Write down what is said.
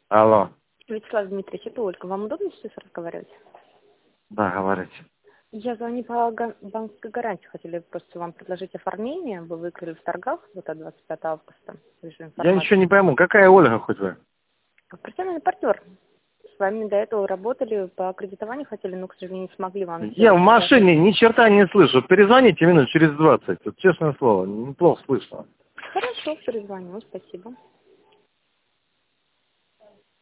Алло. Вячеслав Дмитриевич, это Ольга. Вам удобно сейчас разговаривать? Да, говорите. Я звоню по банковской гарантии. Хотели просто вам предложить оформление. Вы выиграли в торгах вот от 25 августа. Я ничего не пойму. Какая Ольга хоть вы? Профессиональный партнер. С вами до этого работали по кредитованию, хотели, но, к сожалению, не смогли вам Я в сделать. машине ни черта не слышу. Перезвоните минут через 20. Вот, честное слово, неплохо слышно. Хорошо, перезвоню. Спасибо.